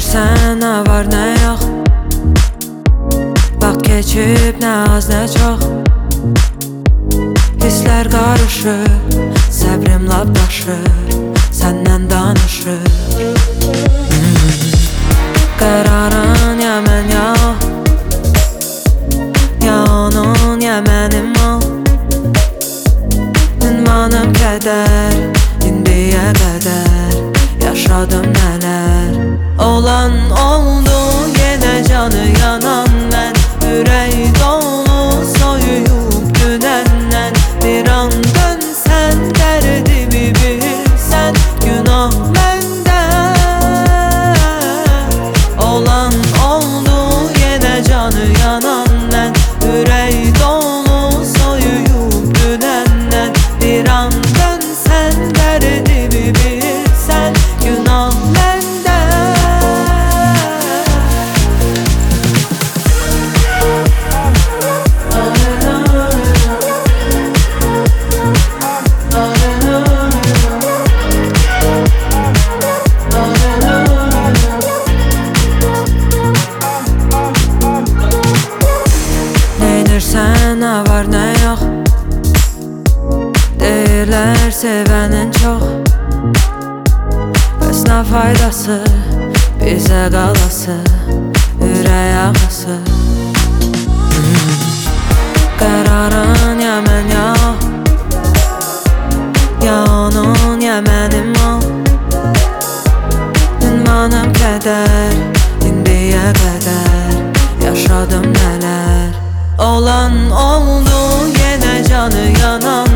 Neynirsən, nə var, nə yox. Vaxt keçib, nə az, nə çox. Hisslər qarışır, səbrim lap daşır, səndən danışır. Qərarın ya mən ya o, ya onun ya mənim o. Ünvanım qədər, indiyə qədər yaşadım nələr. Olan oldu, yenə canı yanan mən. Ürək dolu soyuyub dünəndən. Bir an dönsən, dərdimi bilsən, günah məndə. Olan oldu, yenə canı yanan mən. Ürək dolu soyuyub dünəndən. Bir an dönsən, dərdimi bilsən, günah məndə. Neynirsən, nə var, nə yox. Deyirlər sevənin çox. Bəs nə faydası bizə qalası, ürək ağası. Qərarın ya mən ya o, ya onun ya mənim o. Ünvanım qədər, indiyə qədər yaşadım nələr. Olan oldu, yenə canı yanan